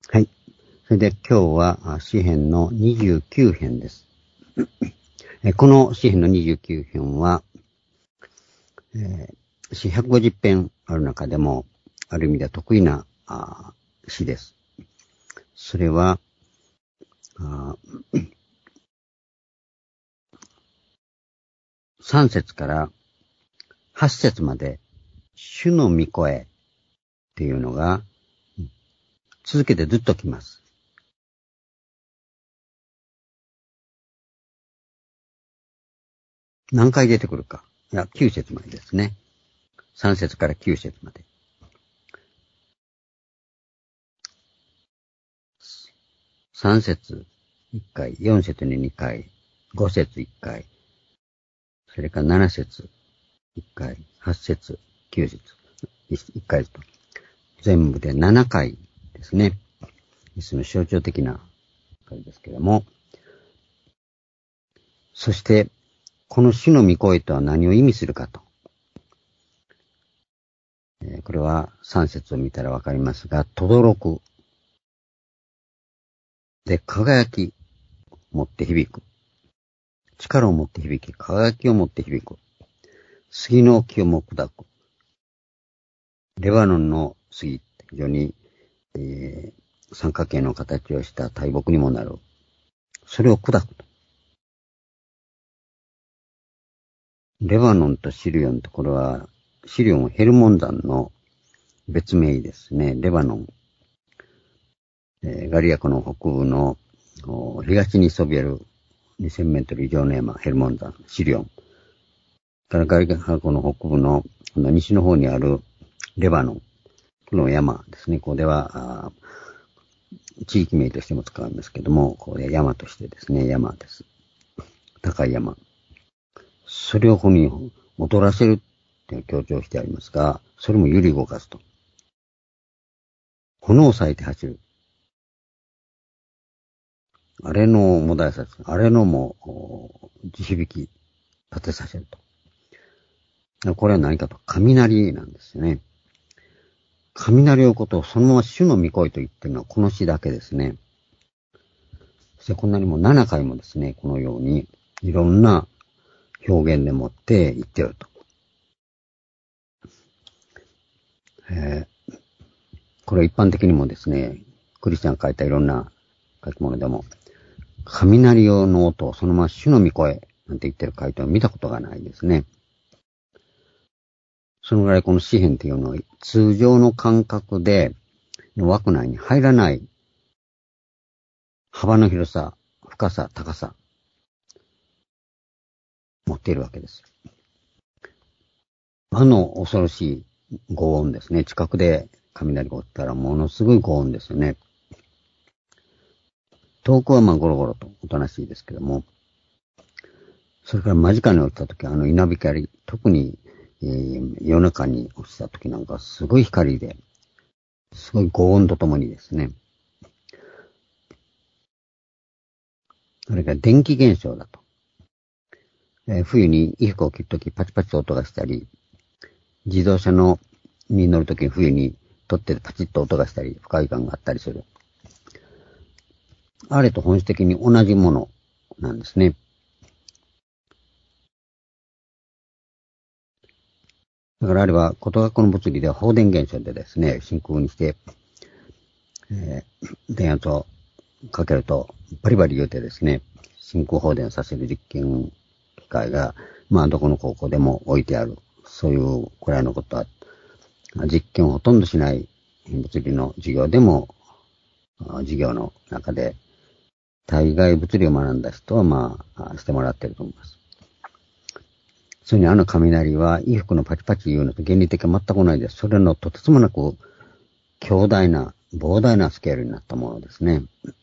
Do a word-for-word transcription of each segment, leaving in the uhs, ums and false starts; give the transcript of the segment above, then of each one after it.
はい。それで今日は詩編のにじゅうきゅう編です。この詩編のにじゅうきゅう編は、えー、詩ひゃくごじゅう編ある中でも、ある意味では得意な詩です。それは、さん節からはち節まで、主の御声っていうのが、続けてずっと来ます。何回出てくるか。いや、きゅう節までですね。さん節からきゅう節まで。さん節いっかい、よん節ににかい、ご節いっかい、それからなな節いっかい、はち節、きゅう節いっかいと。全部でななかいですね。その象徴的な回ですけれども。そして、この主の御声とは何を意味するかと。これはさん節を見たらわかりますが、轟く。で、輝き、持って響く。力を持って響き、輝きを持って響く。杉の木をも砕く。レバノンの杉、非常に、えー、三角形の形をした大木にもなる。それを砕くと。レバノンとシリオンと、これは、シリオンはヘルモン山の別名ですね。レバノン。えー、ガリア湖の北部の東にそびえるにせんメートル以上の山、ヘルモン山、シリオン。からガリア湖の北部の西の方にあるレバノン。この山ですね。ここでは、地域名としても使うんですけども、これ山としてですね、山です。高い山。それをここに踊らせるって強調してありますが、それも揺り動かすと。炎を裂いて走る。あれのもだえさせ、あれのも地響き立てさせると。これは何かと雷なんですよね。雷のことをそのまま主の御声と言ってるのはこの詩だけですね。そしてこんなにもななかいもですね、このようにいろんな表現でもって言ってると。えー、これ一般的にもですね、クリスチャンが書いたいろんな書き物でも、雷用の音をそのまま主の御声なんて言ってる回答を見たことがないですね。そのぐらいこの詩編っていうのは通常の感覚での枠内に入らない幅の広さ、深さ、高さ持っているわけです。あの恐ろしい轟音ですね。近くで雷が落ちたらものすごい轟音ですよね。遠くはまあゴロゴロとおとなしいですけども、それから間近に落ちたとき、あの稲光、特に、えー、夜中に落ちたときなんかすごい光で、すごい轟音とともにですね、それが電気現象だと。えー、冬に衣服を着るときパチパチと音がしたり、自動車のに乗るときに冬に取ってパチッと音がしたり、不快感があったりする。あれと本質的に同じものなんですね。だからあれは、こと学校の物理では放電現象でですね、真空にして、えー、電圧をかけると、バリバリ言うてですね、真空放電させる実験機械が、まあ、どこの高校でも置いてある。そういうくらいのことは、実験をほとんどしない物理の授業でも、授業の中で、大概物理を学んだ人は、まあ、してもらってると思います。それにあの雷は、衣服のパチパチ言うのと原理的は全く同じです。それのとてつもなく強大な、膨大なスケールになったものですね。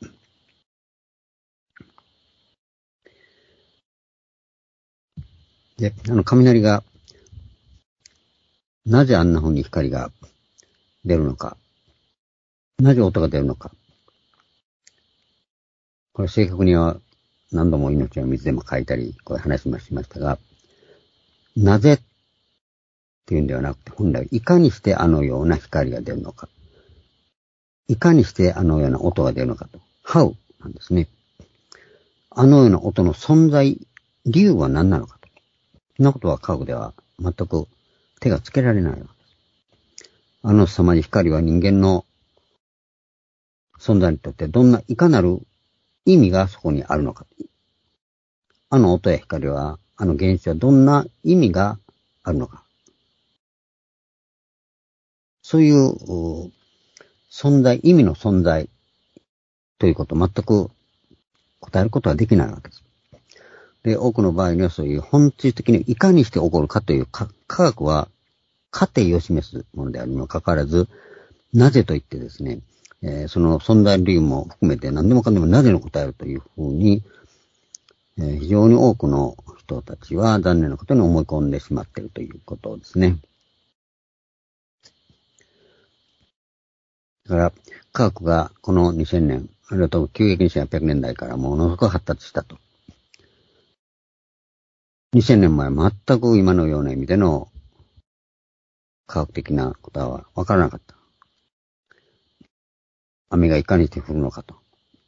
で、あの雷が、なぜあんな風に光が出るのか、なぜ音が出るのか。これ正確には何度も命の水でも書いたり、こういう話もしましたが、なぜっていうんではなくて、本来いかにしてあのような光が出るのか。 いかにしてあのような音が出るのかと。How なんですね。あのような音の存在、理由は何なのかと。そんなことは科学では全く手がつけられないわけです。あの凄まじい光は人間の存在にとってどんないかなる意味がそこにあるのか。あの音や光は、あの現象はどんな意味があるのか。そういう存在、意味の存在ということを全く答えることはできないわけです。で、多くの場合にはそういう本質的にいかにして起こるかというか科学は過程を示すものであるにもかかわらず、なぜと言ってですね、えー、その存在理由も含めて何でもかんでもなぜの答えるというふうに、えー、非常に多くの人たちは残念なことに思い込んでしまっているということですね。だから、科学がこのにせんねん、あるいは急激にせんはっぴゃくねんだいからものすごく発達したと。にせんねんまえ全く今のような意味での科学的なことはわからなかった。雨がいかにして降るのかと。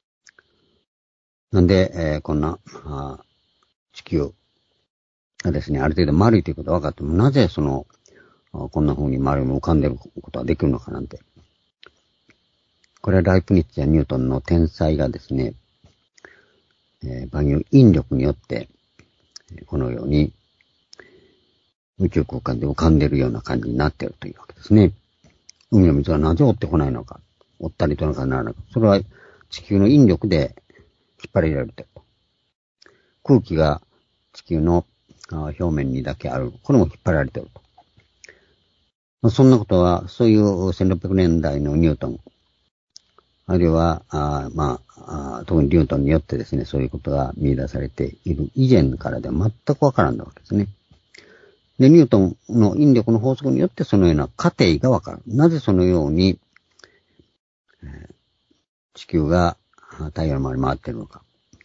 なんで、えー、こんなあ地球がですね、ある程度丸いということが分かっても、なぜその、こんな風に丸いも浮かんでることができるのかなんて。これはライプニッツやニュートンの天才がですね、えー、万有引力によって、このように宇宙空間で浮かんでるような感じになっているというわけですね。海の水がなぜ追ってこないのか、追ったりとかならないのか。それは地球の引力で引っ張りられていると。空気が地球の表面にだけある。これも引っ張られていると。まあ、そんなことは、そういうせんろっぴゃくねんだいのニュートン、あるいは、あまあ、特にニュートンによってですね、そういうことが見出されている以前からでは全くわからんわけですね。で、ニュートンの引力の法則によってそのような過程がわかる。なぜそのように、えー、地球が太陽の周り回っているのか。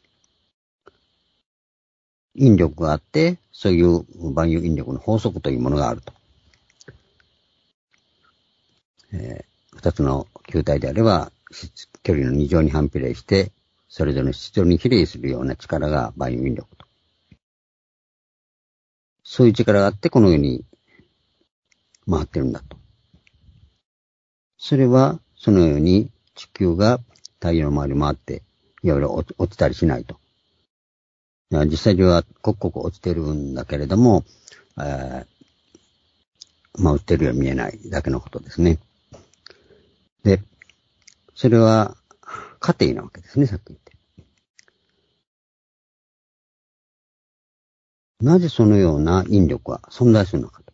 引力があって、そういう万有引力の法則というものがあると。えー、二つの球体であれば、距離の二乗に反比例して、それぞれの質量に比例するような力が万有引力と。そういう力があって、このように回ってるんだと。それは、そのように地球が太陽の周り回って、いわゆる落ちたりしないと。実際には刻々落ちてるんだけれども、えー、まあ、落ちてるように見えないだけのことですね。で、それは過程なわけですね、さっき言って。なぜそのような引力は存在するのかと。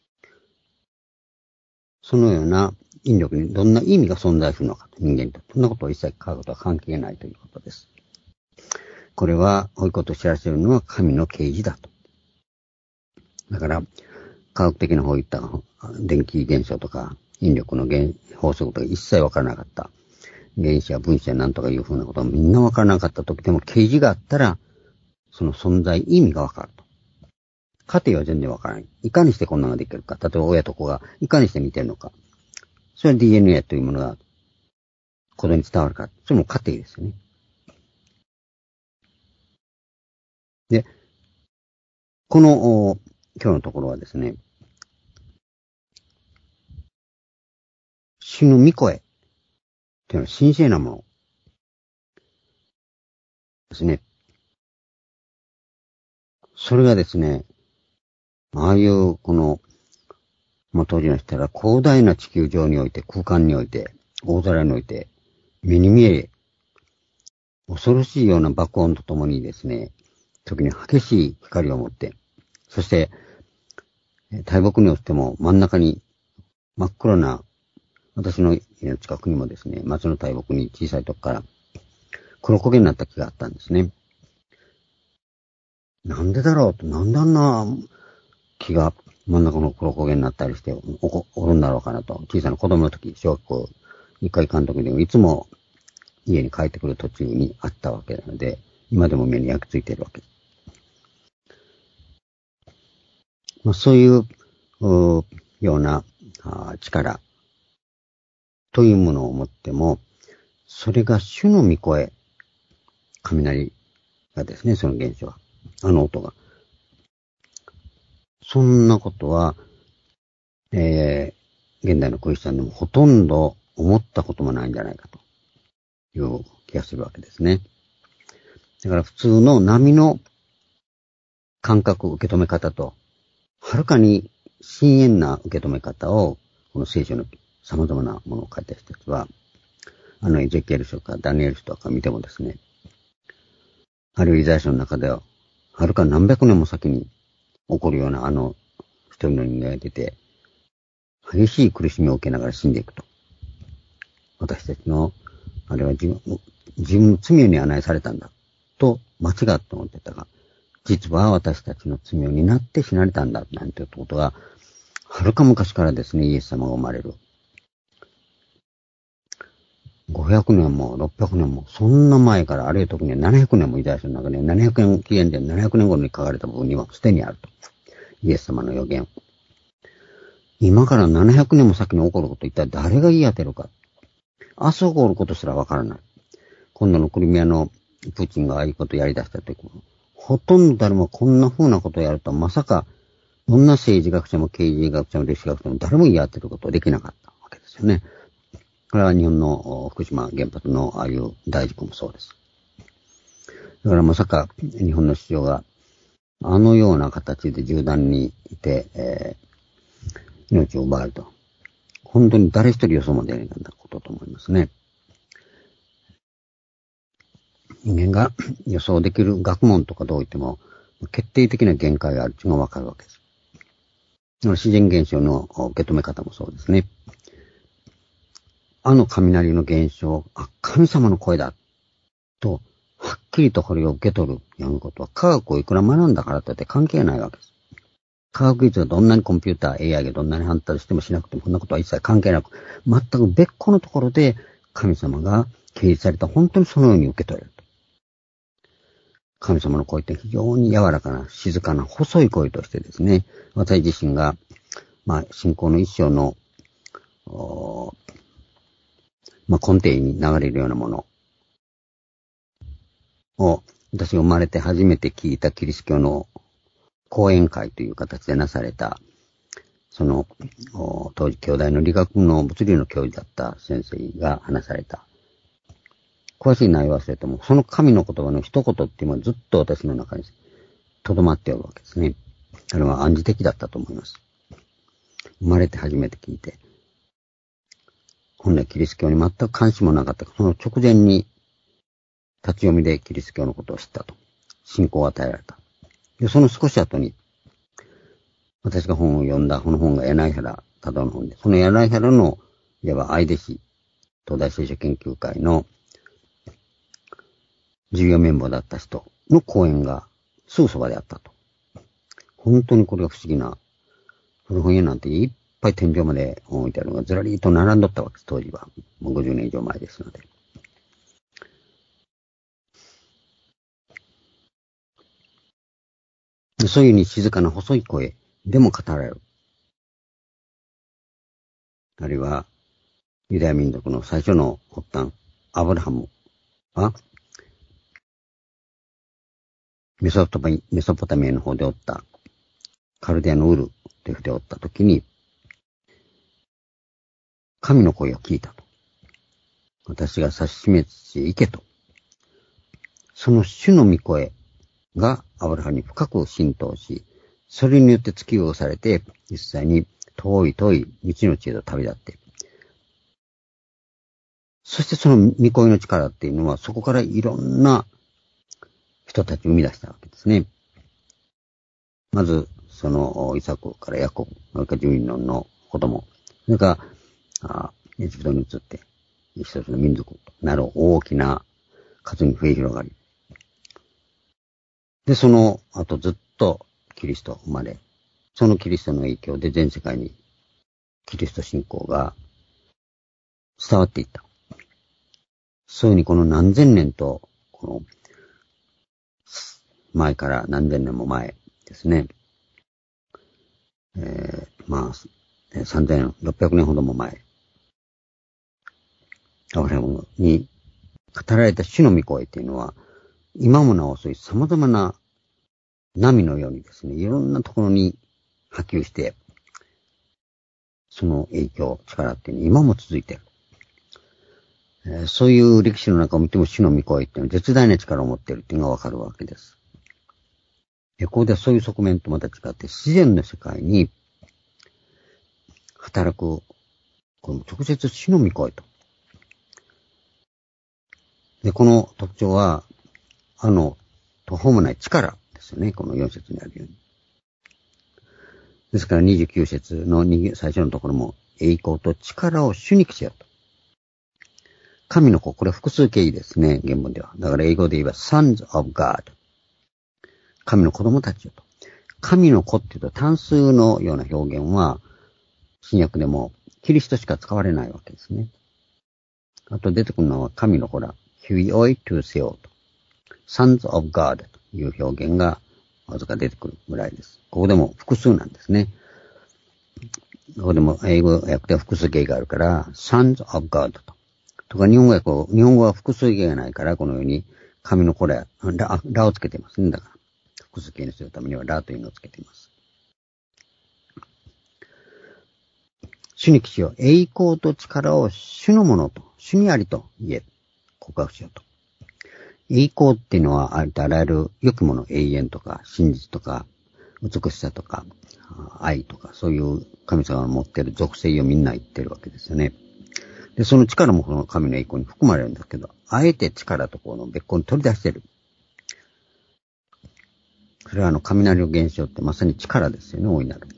そのような引力にどんな意味が存在するのかと、人間と。そんなことを一切科学とは関係ないということです。これは、こういうことを知らせるのは神の啓示だと。だから、科学的なこういった電気現象とか、引力の法則とか一切わからなかった。原子や分子やなんとかいうふうなことがみんなわからなかった時でも、啓示があったら、その存在意味がわかると。過程は全然わからない。いかにしてこんなのができるか。例えば親と子がいかにして見てるのか。それは ディーエヌエー というものが子供に伝わるか。それも過程ですよね。で、この今日のところはですね、主の御声というのは神聖なものですね。それがですね、ああいうこの、まあ、当時の人は広大な地球上において、空間において、大空において、目に見え、恐ろしいような爆音とともにですね、時に激しい光を持って、そして、大木によっても真ん中に真っ黒な、私の家の近くにもですね、松の大木に小さい時から黒焦げになった木があったんですね。なんでだろうと、なんであんな木が真ん中の黒焦げになったりしておこおるんだろうかなと、小さな子供の時、小学校一回監督でもいつも家に帰ってくる途中にあったわけなので、今でも目に焼き付いているわけです。まあ、そういう、うような力というものを持っても、それが主の御声、雷がですね、その現象は、あの音が。そんなことは、えー、現代のクリスチャンでもほとんど思ったこともないんじゃないかという気がするわけですね。だから普通の波の感覚、受け止め方と、はるかに深遠な受け止め方を、この聖書の様々なものを書いた人たちは、あのエゼキエル書かダニエル書とか見てもですね、あるいはイザヤ書の中では、はるか何百年も先に起こるようなあの一人の人間が出て、激しい苦しみを受けながら死んでいくと。私たちの、あれは自分、自分の罪に案内されたんだと間違って思ってたが、実は私たちの罪を担って死なれたんだなんてことが、はるか昔からですね、イエス様が生まれる。ごひゃくねんもろっぴゃくねんも、そんな前から、あるいは特にななひゃくねんもイザヤ書の中で、ななひゃくねん、紀元でななひゃくねん頃に書かれた部分にはすでにあると。イエス様の予言。今からななひゃくねんも先に起こること、一体誰が言い当てるか。明日起こることすらわからない。今度のクリミアのプーチンがああいうことをやり出したということ。ほとんど誰もこんな風なことをやるとはまさか、どんな政治学者も経済学者も歴史学者も誰も言い当てることはできなかったわけですよね。これは日本の福島原発のああいう大事故もそうです。だからまさか日本の市場があのような形で銃弾にいて、えー、命を奪われると。本当に誰一人予想も出ないことと思いますね。人間が予想できる学問とかどう言っても決定的な限界があるというのがわかるわけです。自然現象の受け止め方もそうですね。あの雷の現象、あ、神様の声だと、はっきりとこれを受け取るようなことは科学をいくら学んだからといって関係ないわけです。科学技術がどんなにコンピューター、エーアイ がどんなに発達してもしなくても、こんなことは一切関係なく、全く別個のところで神様が掲示された本当にそのように受け取れると。神様の声って非常に柔らかな、静かな、細い声としてですね、私自身が、まあ、信仰の一生の、まあ、根底に流れるようなものを、私が生まれて初めて聞いたキリスト教の講演会という形でなされた、その、当時京大の理学の物理の教授だった先生が話された、詳しい内容は忘れても、その神の言葉の一言っていうのはずっと私の中に留まっておるわけですね。あれは暗示的だったと思います。生まれて初めて聞いて、本来キリスト教に全く関心もなかった。その直前に立ち読みでキリスト教のことを知ったと。信仰を与えられた。で、その少し後に、私が本を読んだ、この本が柳原忠夫の本で、その柳原の、いわば愛弟子、東大聖書研究会の重要メンバーだった人の講演がすぐそばであったと。本当にこれが不思議な、古本屋なんていっぱい天井まで置いてあるのがずらりと並んどったわけです、当時は。もうごじゅうねん以上前ですので。そういうふうに静かな細い声でも語られる。あるいは、ユダヤ民族の最初の発端、アブラハムは、メソポタミ、メソポタミアの方でおった、カルデアのウルというふうでおったときに、神の声を聞いたと。私が指し示して行けと。その主の御声がアブラハムに深く浸透し、それによって突き動されて、実際に遠い遠い道の地へと旅立って、そしてその御声の力っていうのは、そこからいろんな人たちを生み出したわけですね。まず、そのイサクからヤコブ、それからじゅうにんの子供、それからエジプトに移って、一つの民族となる大きな数に増え広がり、で、その後ずっとキリスト生まれ、そのキリストの影響で全世界にキリスト信仰が伝わっていった。そういうふうにこの何千年と、この前から何千年も前ですね。えー、まあ、さんぜんろっぴゃくねんほども前。 アブラハムに語られた主の御声っていうのは、今もなおそういう様々な波のようにですね、いろんなところに波及して、その影響、力っていうのは今も続いている。えー、そういう歴史の中を見ても主の御声っていうのは絶大な力を持っているっていうのがわかるわけです。ここではそういう側面とまた違って自然の世界に働く、この直接主の御声と。で、この特徴は、あの、途方もない力ですよね。このよん節にあるように。ですからにじゅうきゅう節の最初のところも、栄光と力を主に着せよと。神の子、これ複数形ですね、原文では。だから英語で言えば、sons of God。神の子供たちよと。神の子っていうと単数のような表現は、新約でもキリストしか使われないわけですね。あと出てくるのは神の子ら、huioi to seo と。sons of God という表現がわずか出てくるぐらいです。ここでも複数なんですね。ここでも英語訳では複数形があるから、sons of God と。とか日本語訳を、日本語は複数形がないから、このように神の子ら、ラ、ラをつけてますね。だから、複数形にするためにはラというのをつけています。主に帰しよう。栄光と力を主のものと、主にありと言え、告白しようと。栄光っていうのは、ありとあらゆる良きもの、永遠とか、真実とか、美しさとか、愛とか、そういう神様が持っている属性をみんな言ってるわけですよね。で、その力もこの神の栄光に含まれるんだけど、あえて力とこの別個に取り出してる。それはあの、雷の現象ってまさに力ですよね、大いなる。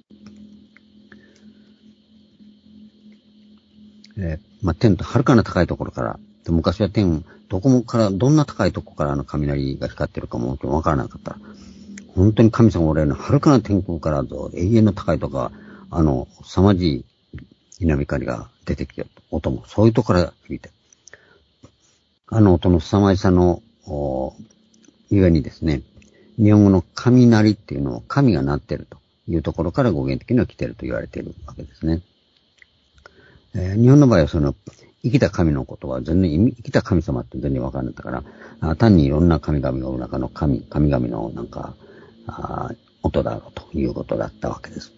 えー、まあ、天と遥かな高いところから、昔は天、どこもから、どんな高いところからあの雷が光ってるかもわからなかった。本当に神様がおられるの遥かな天空からぞ、永遠の高いとか、あの、凄まじい稲光が出てきてる音も、そういうところから響いてる。あの音の凄まじさの、ゆえにですね、日本語の雷っていうのを神が鳴っているというところから語源的には来ていると言われているわけですね。えー、日本の場合はその、生きた神のことは全然、生きた神様って全然わからなかったから、単にいろんな神々がおる中の神、神々のなんか、あ音だろうということだったわけです。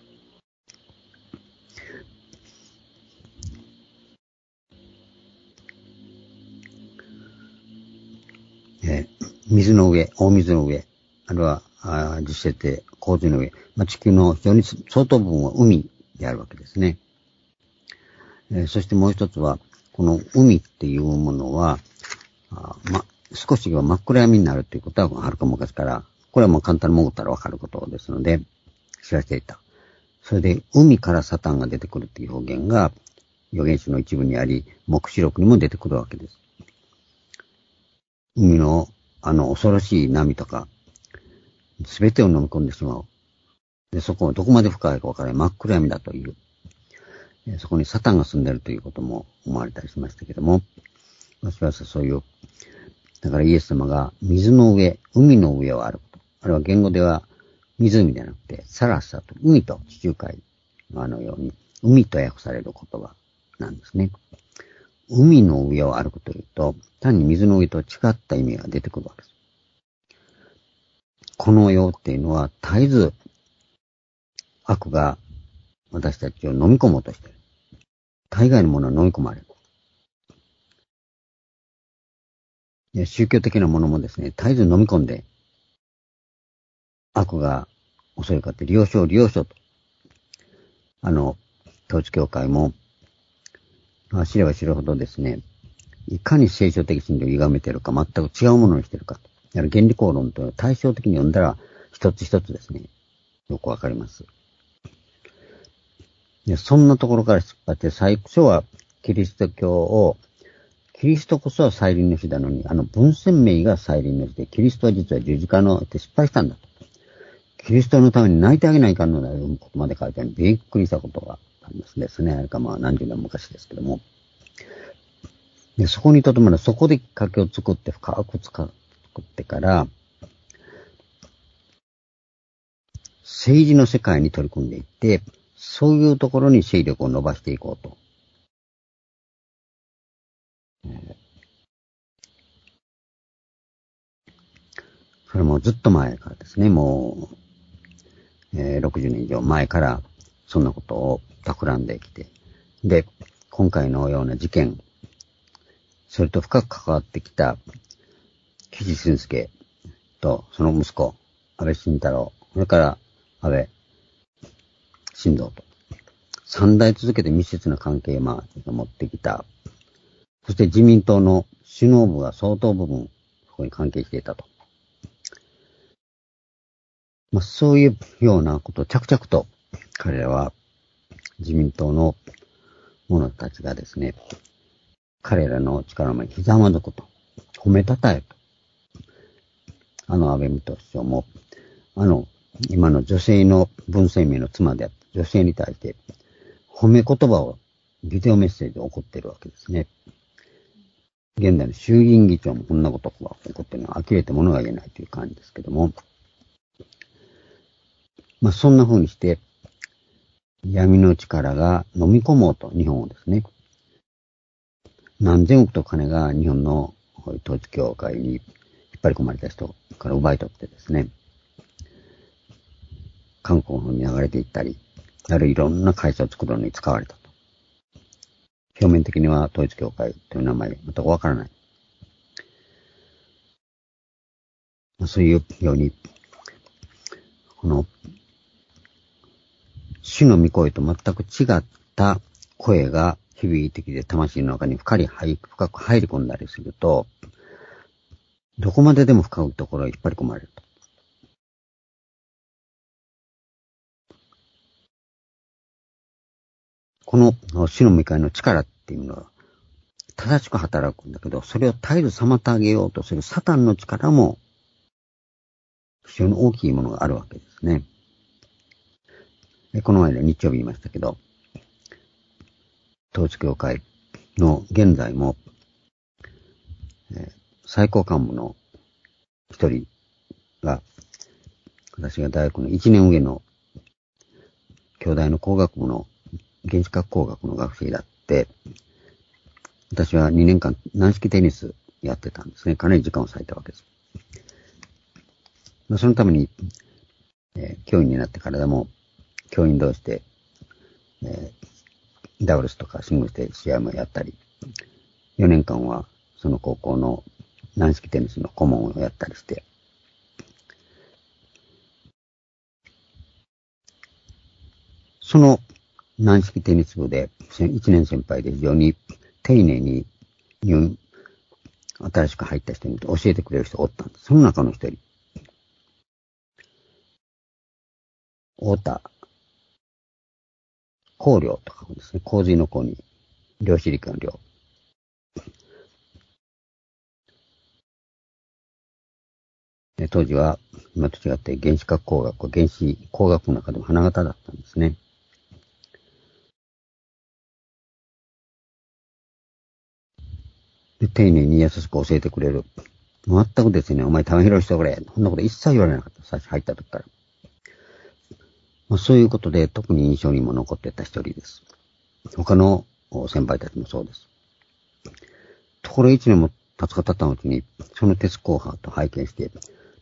えー、水の上、大水の上、あるいは、あ実際で洪水の上、まあ、地球の非常に相当部分は海であるわけですね。えー、そしてもう一つは、この海っていうものは、あま、少しは真っ暗闇になるということは、はるか昔から、これはもう簡単に潜ったらわかることですので、知らせていた。それで、海からサタンが出てくるという表現が、預言書の一部にあり、黙示録にも出てくるわけです。海の、あの、恐ろしい波とか、すべてを飲み込んでしまう。で、そこはどこまで深いかわからない真っ暗闇だという。そこにサタンが住んでいるということも思われたりしましたけども、私はそういう、だからイエス様が水の上、海の上を歩くと。あれは言語では湖ではなくて、サラサと海と地中海のあのように、海と訳される言葉なんですね。海の上を歩くというと、単に水の上と違った意味が出てくるわけです。この世っていうのは絶えず悪が私たちを飲み込もうとしている。大概のものは飲み込まれる。宗教的なものもですね、絶えず飲み込んで、悪が襲いかかって利用しよう利用しようと。あの、統一教会も、まあ、知れば知るほどですね、いかに聖書的真理を歪めているか、全く違うものにしているかと。やはり原理公論というのは対照的に読んだら、一つ一つですね、よくわかります。でそんなところから出発して、最初はキリスト教を、キリストこそは再臨の日なのに、あの文鮮明が再臨の日で、キリストは実は十字架のって失敗したんだと。キリストのために泣いてあげないかんのだよ、いうことまで書いてある。びっくりしたことがありますですね。あれかまあ何十年昔ですけども。でそこにとどまる、そこできっかけを作って、深く作ってから、政治の世界に取り組んでいって、そういうところに勢力を伸ばしていこうとこれもずっと前からですね、もう、えー、ろくじゅうねん以上前からそんなことを企んできて、で、今回のような事件、それと深く関わってきた岸信介とその息子、安倍晋太郎、それから安倍晋三と、三代続けて密接な関係をまあ持ってきた。そして自民党の首脳部が相当部分、そこに関係していたと。まあ、そういうようなことを着々と彼らは自民党の者たちがですね、彼らの力の前にひざまずくと、褒めたたえと。あの安倍元首相も、あの今の女性の文鮮明の妻であった女性に対して褒め言葉をビデオメッセージで送ってるわけですね。現代の衆議院議長もこんなことが起こっているのは呆れて物が言えないという感じですけども、まあそんな風にして闇の力が飲み込もうと日本をですね、何千億と金が日本の統一教会に引っ張り込まれた人から奪い取ってですね、韓国の方に流れていったり、あるいろんな会社を作るのに使われたと。表面的には統一教会という名前、全くわからない。そういうように、この、主の御声と全く違った声が響いてきて魂の中に深り深く入り込んだりすると、どこまででも深いところへ引っ張り込まれると。この主の御声の力っていうのは正しく働くんだけど、それを絶えず妨げようとするサタンの力も非常に大きいものがあるわけですね。この前の日曜日言いましたけど、統一教会の現在も、えー、最高幹部の一人が、私が大学の一年上の京大の工学部の原子核工学の学生だって、私はにねんかん軟式テニスやってたんですね。かなり時間を割いたわけです。まあ、そのために、えー、教員になってからでも、教員同士で、えー、ダブルスとかシングルスで試合もやったり、よねんかんはその高校の軟式テニスの顧問をやったりして、その軟式テニス部でいちねん先輩で非常に丁寧に新しく入った人に教えてくれる人がおったんです。その中の一人。太田光陵とかですね。洪水の洪に量子力の量。当時は今と違って原子核工学、原子工学の中でも花形だったんですね。で、丁寧に優しく教えてくれる。全くですね、お前ため広いしてくれ。そんなこと一切言われなかった。最初入った時から。まあ、そういうことで特に印象にも残ってた一人です。他の先輩たちもそうです。ところ一年も経つか経ったうちに、その鉄工派と拝見して、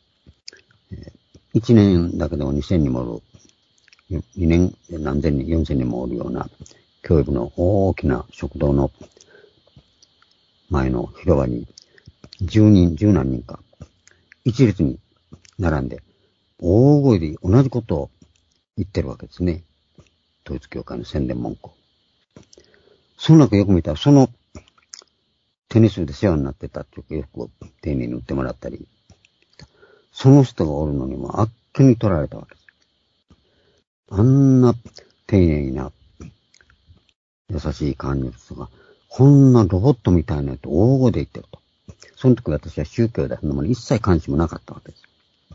一年だけでも二千人もおる、二年何千人、四千人もおるような教育の大きな食堂の前の広場に十人、十何人か一列に並んで大声で同じことを言ってるわけですね。統一教会の宣伝文句。その中よく見たら、そのテニス部で世話になってたっていう洋服を丁寧に売ってもらったり、その人がおるのにもあっけに取られたわけです。あんな丁寧な優しい感じの人が、こんなロボットみたいなやつ大声で言ってると。その時私は宗教だそのもの一切関心もなかったわけです。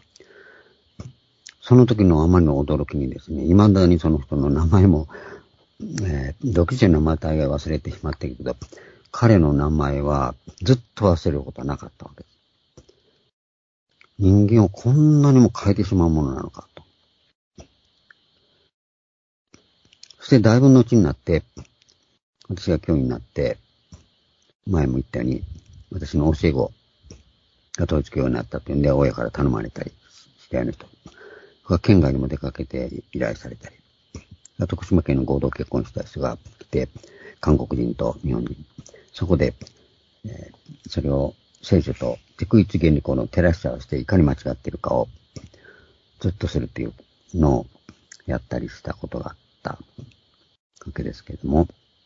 その時のあまりの驚きにですね、未だにその人の名前も、えー、独自の名前大概忘れてしまっているけど、彼の名前はずっと忘れることはなかったわけです。人間をこんなにも変えてしまうものなのかと。そしてだいぶ後になって、私が教員になって、前も言ったように、私の教え子、 統一教になったというんで、親から頼まれたり、知り合いの人。県外にも出かけて依頼されたり。徳島県の合同結婚した人が来て、韓国人と日本人。そこで、えー、それを聖書と適一原理項の照らし合わせていかに間違っているかをずっとするというのをやったりしたことがあったわけですけれども、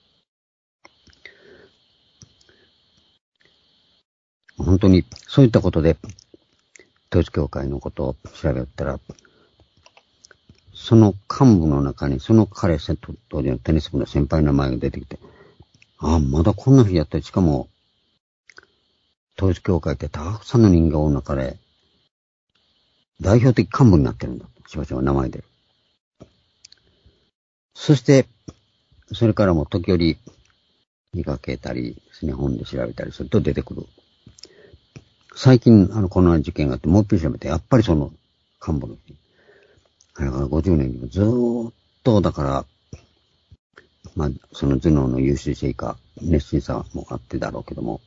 本当にそういったことで統一教会のことを調べたら、その幹部の中にその彼当時のテニス部の先輩の名前が出てきて、ああ、まだこんな日やったり、しかも統一教会ってたくさんの人間の中で代表的幹部になってるんだ。しばしば名前で。そして、それからも時折見かけたりですね、本で調べたりすると出てくる。最近、あの、この事件があって、もう一回調べて、やっぱりその幹部の人。あれからごじゅうねんにもずーっと、だから、まあ、その頭脳の優秀性以下、熱心さもあってだろうけども、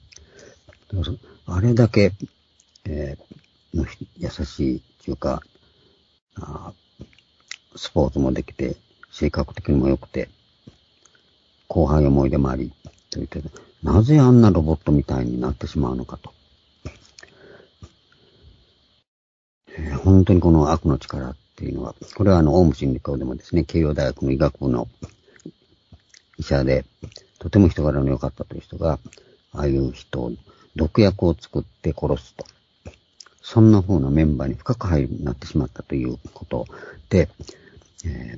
あれだけ、えー、の優しいというか、あスポーツもできて、性格的にも良くて、後輩思い出もあり、と言って、なぜあんなロボットみたいになってしまうのかと。えー、本当にこの悪の力っていうのは、これはあの、オウム真理教でもですね、慶応大学の医学部の医者で、とても人柄の良かったという人が、ああいう人を、毒薬を作って殺すと。そんな風なメンバーに深く入るになってしまったということで、え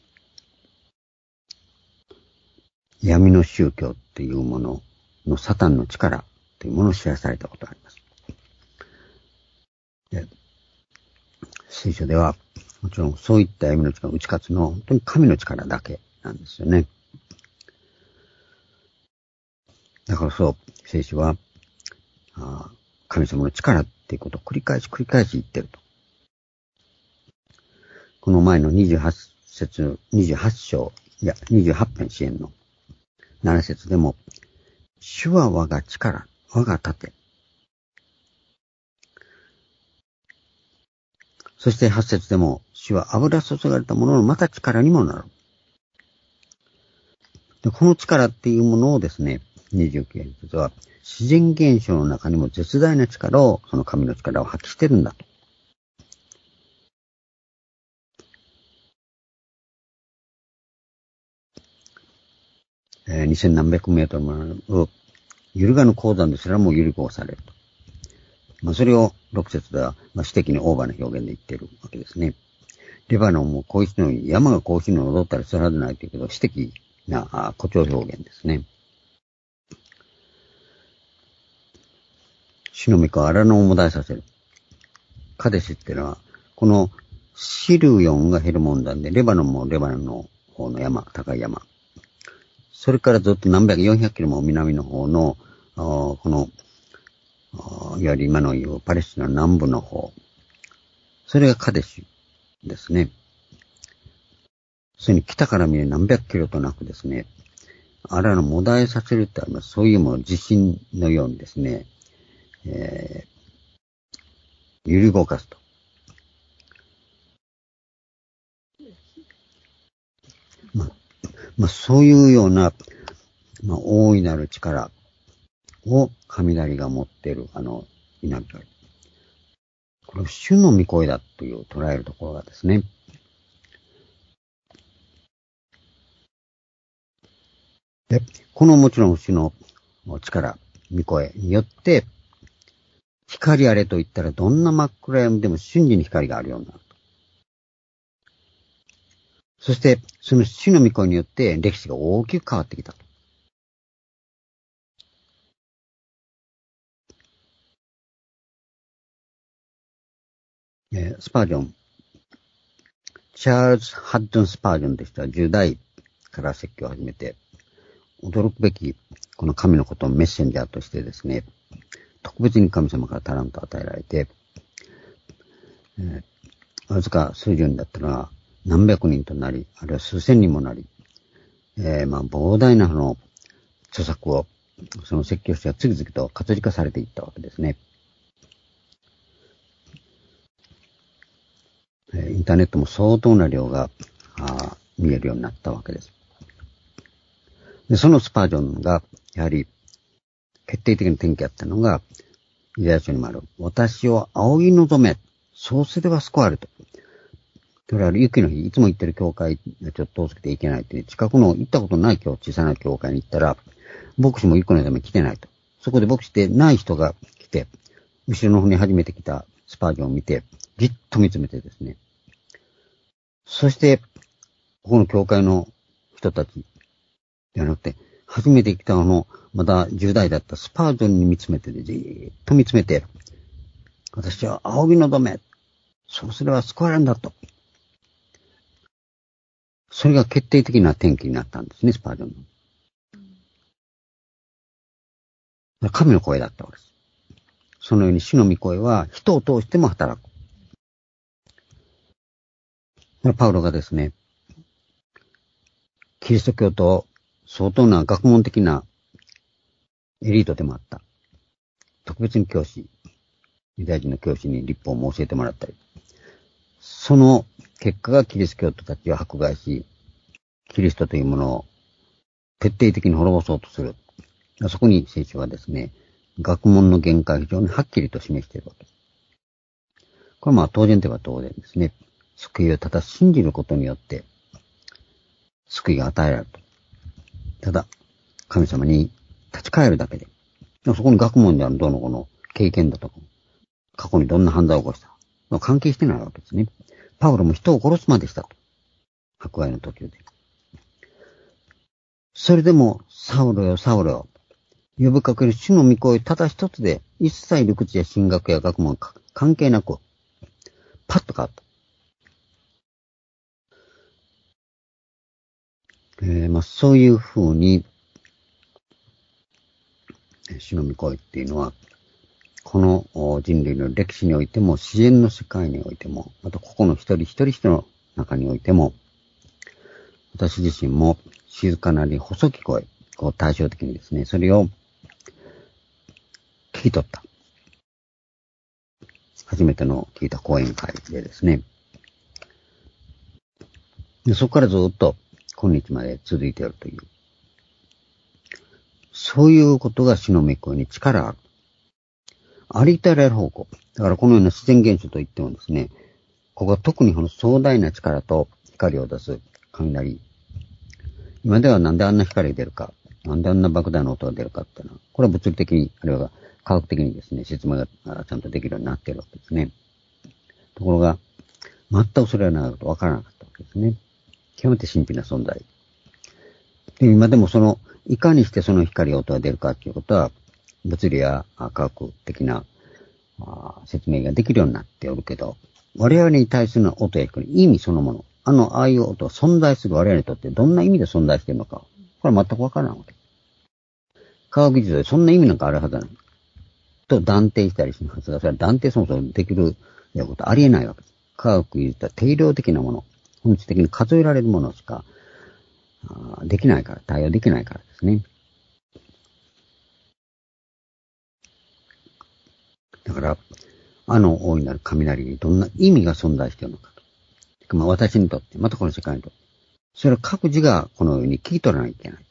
ー、闇の宗教っていうもののサタンの力というものを知らされたことがあります。で、聖書では、もちろんそういった闇の力を打ち勝つのは本当に神の力だけなんですよね。だからそう、聖書は、あ神様の力っていうことを繰り返し繰り返し言ってると。この前のにじゅうはち節、にじゅうはち章、いや、にじゅうはち編支援のなな節でも、主は我が力、我が盾。そしてはち節でも、主は油注がれたもののまた力にもなる。でこの力っていうものをですね、にじゅうきゅう節は、自然現象の中にも絶大な力を、その神の力を発揮してるんだと。えー、にせんなんびゃくメートルもある、揺るがぬ鉱山ですらも揺り動かされると。まあ、それをろく節では、まあ、詩的にオーバーな表現で言ってるわけですね。レバノンもこういうのに、山がこういうのを踊ったりするはずないというけど、詩的な誇張表現ですね。主の御子は荒野をもだえさせる。カデシっていうのは、このシルヨンがヘルモンダンで、レバノンもレバノンの方の山、高い山。それからずっと何百、よんひゃくキロも南の方の、この、いわゆる今の言うパレスチナの南部の方。それがカデシュですね。それに北から見る何百キロとなくですね、あらのもだえさせるってあります。そういうもの地震のようにですね、えー、揺り動かすと。まあ、まあ、そういうような、まあ、大いなる力を雷が持っている、あの、稲光。これを主の御声だという捉えるところがですね。で、このもちろん主の力、御声によって、光あれと言ったらどんな真っ暗闇でも瞬時に光があるようになると。そして、その主の御声によって歴史が大きく変わってきたと。えー、スパージョン、チャールズ・ハッドン・スパージョンという人はじゅう代から説教を始めて、驚くべきこの神のことをメッセンジャーとしてですね、特別に神様からタラントを与えられて、えー、わずか数十人だったら何百人となり、あるいは数千人もなり、えー、まあ膨大なその著作を、その説教師が次々と活字化されていったわけですね。 ターネットも相当な量が見えるようになったわけです。で、そのスパージョンが、やはり、決定的な転機だったのが、イザヤ書にもある、私を仰ぎ望め、そうすれば救われると。それは雪の日、いつも行ってる教会、ちょっと遠すぎて行けないって、近くの行ったことない小さな教会に行ったら、牧師も雪のために来てないと。そこで牧師でない人が来て、後ろの方に初めて来たスパージョンを見て、じっと見つめてですね。そして、ここの教会の人たちではなくて、初めて来たのの、まだじゅう代だったスパージョンに見つめて、じーっと見つめて、私は仰ぎ望め。そうすれば救われるんだと。それが決定的な転機になったんですね、スパージョンの。神の声だったわけです。そのように主の御声は人を通しても働く。パウロがですね、キリスト教と相当な学問的なエリートでもあった。特別に教師、ユダヤ人の教師に律法も教えてもらったり。その結果がキリスト教徒たちを迫害し、キリストというものを徹底的に滅ぼそうとする。そこに聖書はですね、学問の限界を非常にはっきりと示しているわけです。これはまあ当然といえば当然ですね。救いをただ信じることによって、救いが与えられると。ただ、神様に立ち返るだけで。でもそこに学問であるどの子の経験だとか、過去にどんな犯罪を起こした。関係してないわけですね。パウロも人を殺すまでしたと。迫害の途中で。それでも、サウロよ、サウロよ。呼びかける主の御声ただ一つで、一切理屈や神学や学問関係なく、パッと変わった。えー、まあ、そういうふうに、主の御声っていうのは、この人類の歴史においても、自然の世界においても、またここの一人一人人の中においても、私自身も静かなり細き声、こう対照的にですね、それを聞き取った。初めての聞いた講演会でですね。でそこからずっと今日まで続いているという。そういうことが主の御声に力がある。ありとあらゆる方向。だからこのような自然現象といってもですね、ここは特にこの壮大な力と光を出す雷。今ではなんであんな光が出るか、なんであんな莫大な音が出るかっていうのは、これは物理的に、あるいは科学的にですね、説明がちゃんとできるようになっているわけですね。ところが、全くそれはなかった、わからなかったわけですね。極めて神秘な存在。で、今でもその、いかにしてその光や音が出るかということは、物理や科学的な説明ができるようになっておるけど、我々に対する音や光、意味そのもの、あの、ああいう音が存在する我々にとってどんな意味で存在しているのか、これは全くわからないわけ。科学技術でそんな意味なんかあるはずはない。と断定したりしますが、それは断定そもそもできるようなことありえないわけです。科学技術は定量的なもの、本質的に数えられるものしかできないから、対応できないからですね。だから、あの大いなる雷にどんな意味が存在しているのかと。まあ、私にとって、またこの世界にとって。それは各自がこのように聞き取らないといけない。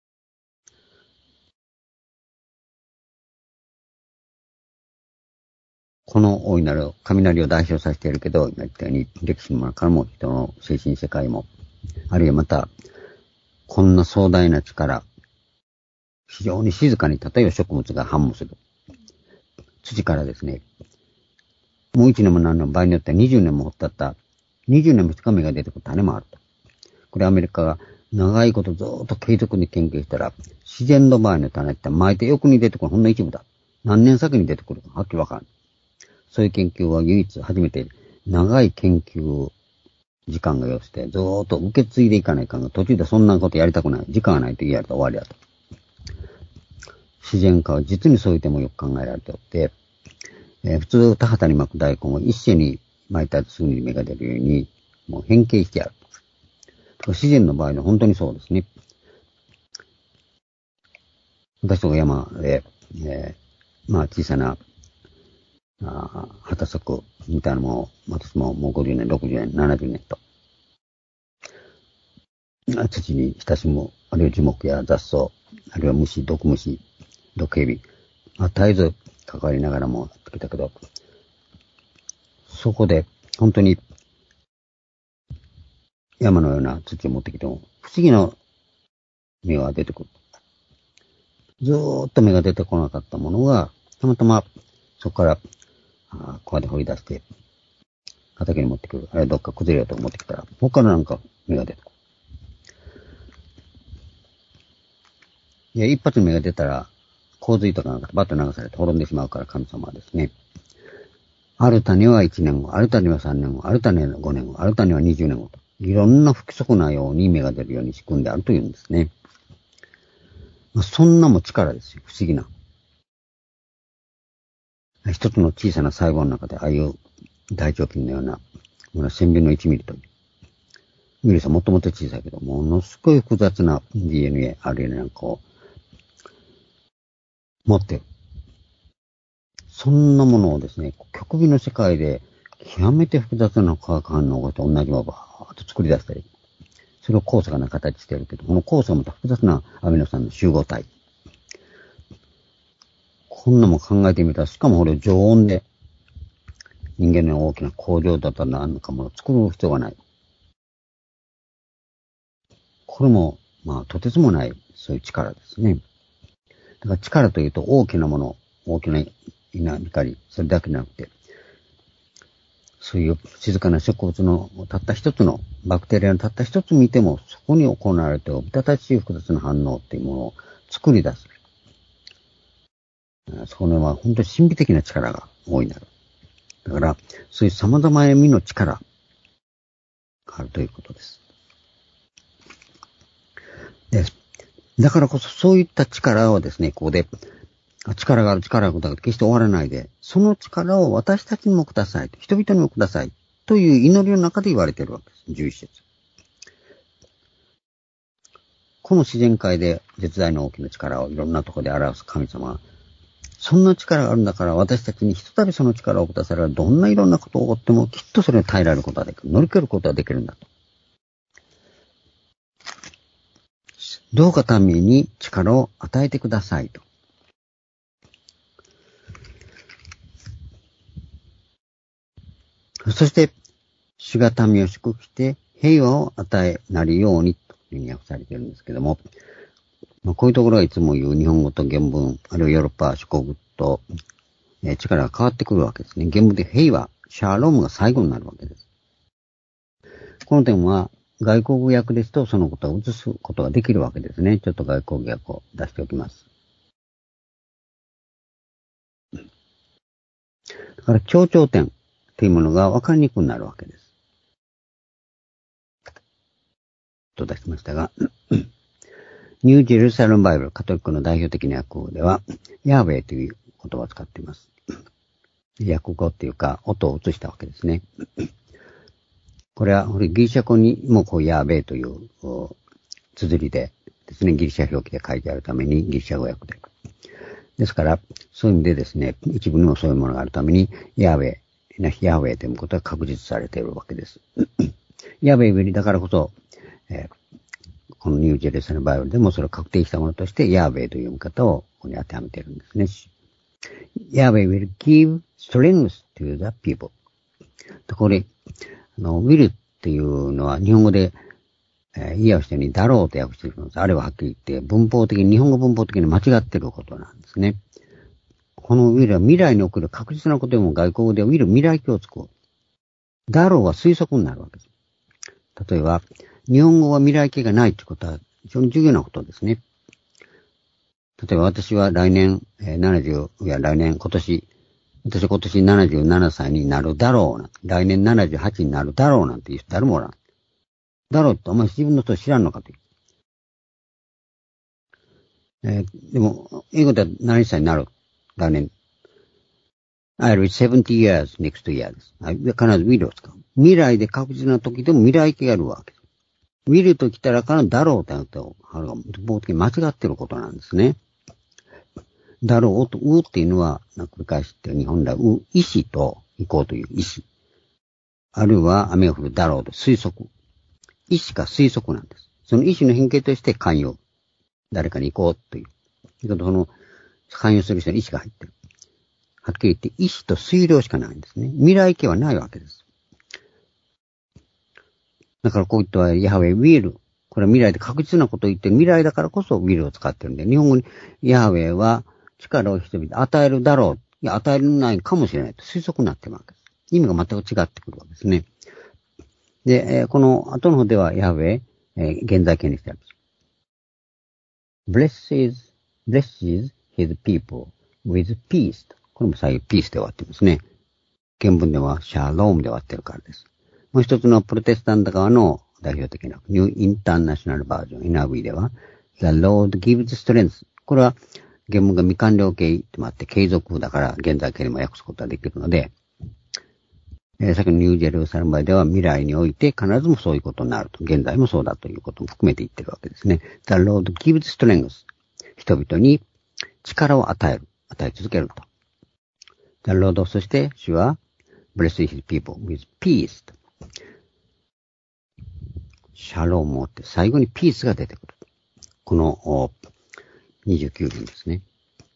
この大いなる雷を代表させているけど、今言ったように歴史の中からも人の精神世界も、あるいはまた、こんな壮大な力、非常に静かに例えば植物が繁茂する。土からですね、もう一年も何年も場合によっては二十年も掘ったった、二十年もしか芽が出てくる種もあると。これアメリカが長いことずっと継続に研究したら、自然の場合の種って巻いて横に出てくるほんの一部だ。何年先に出てくるかはっきりわからない。そういう研究は唯一初めて長い研究時間が要して、ずーっと受け継いでいかないかんが、途中でそんなことやりたくない。時間がないとやると終わりだと。自然界は実にそういう点もよく考えられておって、えー、普通田畑に巻く大根を一斉に巻いたらすぐに芽が出るように、もう変形してある。自然の場合は本当にそうですね。私とか山で、えー、まあ小さなあ畑作みたいなのも、私ももうごじゅうねん、ろくじゅうねん、ななじゅうねんと、土に親しむ、あるいは樹木や雑草、あるいは虫、毒虫、毒蛇、まあ、絶えず関わりながらもやってきたけど、そこで本当に山のような土を持ってきても、不思議な芽が出てくる。ずーっと芽が出てこなかったものが、たまたまそこからあこうやって掘り出して、畑に持ってくる。あるいはどっか崩れようと持ってきたら、ここからなんか芽が出てくる。いや、一発の芽が出たら、洪水とかなんかバッと流されて滅んでしまうから神様はですね。ある種はいちねんご、ある種はさんねんご、ある種はごねんご、ある種はにじゅうねんごと。いろんな不規則なように芽が出るように仕組んであるというんですね。まあ、そんなも力ですよ。不思議な。一つの小さな細胞の中で、ああいう大腸菌のような、もの千分のいちミリという。ウイルスはもともと小さいけど、ものすごい複雑な ディーエヌエー、アールエヌエー なんかを持ってる。そんなものをですね、極微の世界で極めて複雑な化学反応と同じものをバーッと作り出したり、それを高素な形してるけど、この高素がまた複雑なアミノ酸の集合体。こんなもん考えてみたら、しかもこれ常温で人間の大きな工場だったら何かものを作る必要がない。これも、まあ、とてつもない、そういう力ですね。だから力というと大きなもの、大きな稲光、それだけじゃなくて、そういう静かな植物のたった一つの、バクテリアのたった一つ見ても、そこに行われているおびただしい複雑な反応っていうものを作り出す。それは本当に神秘的な力が大いなる。だから、そういう様々な意味の力があるということです。で、だからこそそういった力をですね、ここで、力がある力があるだけ決して終わらないで、その力を私たちにもくださいと、人々にもくださいという祈りの中で言われているわけです。じゅういち節。この自然界で絶大な大きな力をいろんなところで表す神様は、そんな力があるんだから私たちにひとたびその力をくだされば、どんないろんなことが起こってもきっとそれに耐えられることができる。乗り越えることができるんだと。どうか民に力を与えてくださいと。そして、主が民を祝福して平和を与えなるようにというふうに訳されているんですけども、まあ、こういうところがいつも言う日本語と原文、あるいはヨーロッパ諸国と、えー、力が変わってくるわけですね。原文で平和、シャーロームが最後になるわけです。この点は外国語訳ですとそのことを移すことができるわけですね。ちょっと外国語訳を出しておきます。だから強調点というものが分かりにくくなるわけです。と出しましたが、ニュージェルサレムバイブル、カトリックの代表的な訳語では、ヤーベイという言葉を使っています。訳語っていうか、音を移したわけですね。これは、ギリシャ語にもこう、ヤーベイという綴りでですね、ギリシャ表記で書いてあるためにギリシャ語訳で。ですから、そういう意味でですね、一部にもそういうものがあるために、ヤーベイ、ヤーベイということが確実されているわけです。ヤーベイ上にだからこそ、えーこのニュージェルサレムバイブルでもそれを確定したものとして、ヤーベイという読み方をここに当てはめているんですね。ヤーベイ will give strength to the people。これ、あの、will っていうのは日本語で、えー、言い合う人にだろうと訳しているんです。あれははっきり言って、文法的に、日本語文法的に間違っていることなんですね。この will は未来に起こる確実なことでも外国語で will 未来形を作る。だろうは推測になるわけです。例えば、日本語は未来形がないということは非常に重要なことですね。例えば私は来年、えー、ななじゅう、いや来年今年、私は今年ななじゅうななさいになるだろうな。来年ななじゅうはちになるだろうなんて言う人誰もおらん。だろうってお前自分の人知らんのかという。えー、でも、英語ではななじゅっさいになる。来年。I'll be seventy years next year です。必ず will を使う。未来で確実な時でも未来形があるわけです。will と来たらからだろうというと、文法的に間違っていることなんですね。 だろうと、うっていうのは、繰り返しって日本では、う、意志と行こうという意志。あるいは雨が降るだろうと推測。意志か推測なんです。その意志の変形として寛容。誰かに行こうという。その、寛容する人の意志が入ってる。はっきり言って意志と推量しかないんですね。未来形はないわけです。だからこういったヤハウェイ、ウィール。これは未来で確実なことを言ってる。未来だからこそウィールを使ってるんで。日本語にヤハウェイは力を人々に与えるだろう。いや、与えないかもしれないと推測になってるわけです。意味が全く違ってくるわけですね。で、えー、この後の方ではヤハウェイ、えー、現在形にしてあるんです。blesses, blesses his people with peace. これも最後ピースで終わってますね。原文ではシャロームで終わってるからです。もう一つのプロテスタント側の代表的なニューインターナショナルバージョン エヌアールブイ では The Lord gives strength。これは原文が未完了形ともあって継続だから現在形にも訳すことができるので、えー、先のニュージェルサレム場では未来において必ずもそういうことになると。現在もそうだということも含めて言ってるわけですね。The Lord gives strength。人々に力を与える。与え続けると。The Lord そして主は bless his people with peace。シャロームをって最後にピースが出てくる。このにじゅうきゅうびんですね。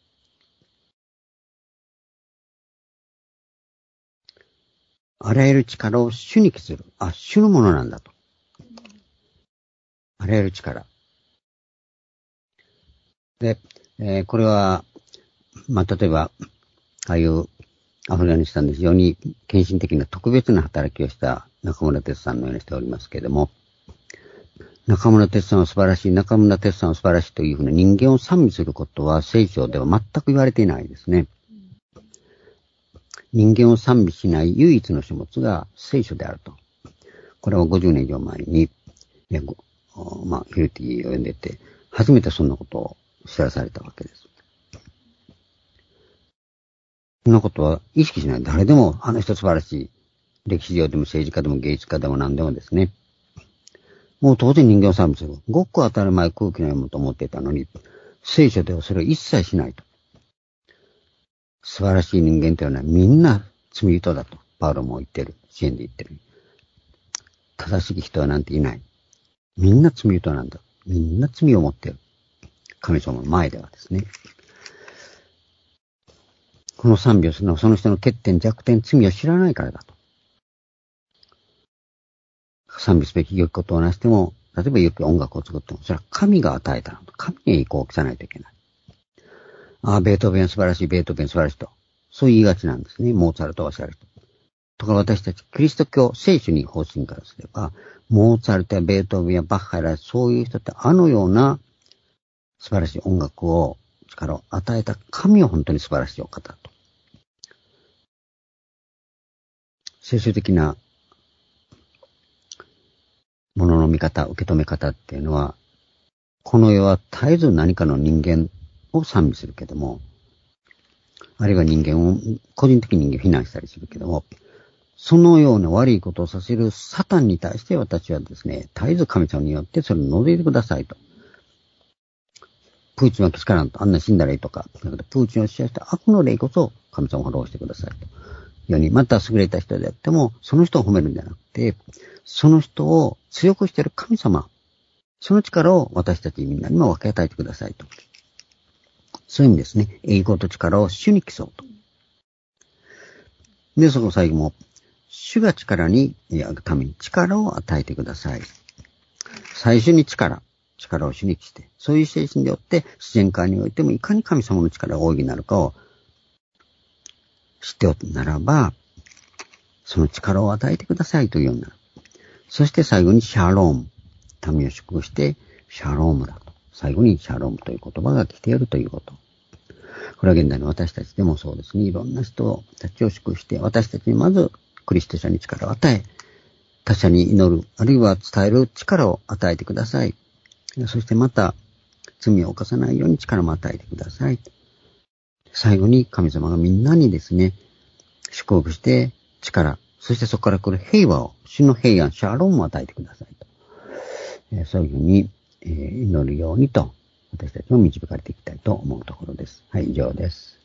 あらゆる力を主に帰する。あ、主のものなんだと。あらゆる力。で、えー、これは、まあ、例えば、ああいうアフガニスタンで非常に献身的な特別な働きをした中村哲さんのようにしておりますけれども、中村哲さんは素晴らしい、中村哲さんは素晴らしいというふうな人間を賛美することは聖書では全く言われていないですね。人間を賛美しない唯一の書物が聖書であると。これはごじゅうねん以上前に、ね、まあ、ヒルティを読んでて、初めてそんなことを知らされたわけです。そんなことは意識しない。誰でも、あの人素晴らしい。歴史上でも政治家でも芸術家でも何でもですね。もう当然人間を賛美する。ごく当たり前空気の読むと思っていたのに、聖書ではそれを一切しないと。素晴らしい人間というのはみんな罪人だと。パウロも言ってる。支援で言ってる。正しい人はなんていない。みんな罪人なんだ。みんな罪を持っている。神様の前ではですね。この賛美をするのはその人の欠点、弱点、罪を知らないからだと。賛美すべき良きことをなしても、例えば良き音楽を作っても、それは神が与えたの。神にこう来さないといけない。ああ、ベートーベン素晴らしい、ベートーベン素晴らしいと。そう言いがちなんですね。モーツァルトは素晴らしいと。とか私たち、キリスト教、聖書に方針からすれば、モーツァルトやベートーベンやバッハやそういう人ってあのような素晴らしい音楽を、力を与えた神は本当に素晴らしいお方と。聖書的なものの見方、受け止め方っていうのは、この世は絶えず何かの人間を賛美するけども、あるいは人間を、個人的人間を非難したりするけども、そのような悪いことをさせるサタンに対して私はですね、絶えず神様によってそれを除いてくださいと。プーチンはけしからんと、あんな死んだらいいとか、だけどプーチンを支配した悪の霊こそ神様を滅ぼしてくださいと。ように、また優れた人であっても、その人を褒めるんじゃなくて、その人を強くしている神様、その力を私たちみんなにも分け与えてくださいと。そういう意味ですね。栄光と力を主に競うと。で、その最後も、主が力にやるために力を与えてください。最初に力、力を主にして、そういう精神によって自然界においてもいかに神様の力が大いになるかを知っておくならば、その力を与えてくださいというようになる。そして最後にシャローム。民を祝福して、シャロームだと。最後にシャロームという言葉が来ているということ。これは現代の私たちでもそうですね。いろんな人たちを祝福して、私たちにまずクリスト者に力を与え、他者に祈る、あるいは伝える力を与えてください。そしてまた、罪を犯さないように力も与えてください。最後に神様がみんなにですね、祝福して力、そしてそこから来る平和を、主の平安、シャロームを与えてくださいと。そういうふうに祈るようにと私たちも導かれていきたいと思うところです。はい、以上です。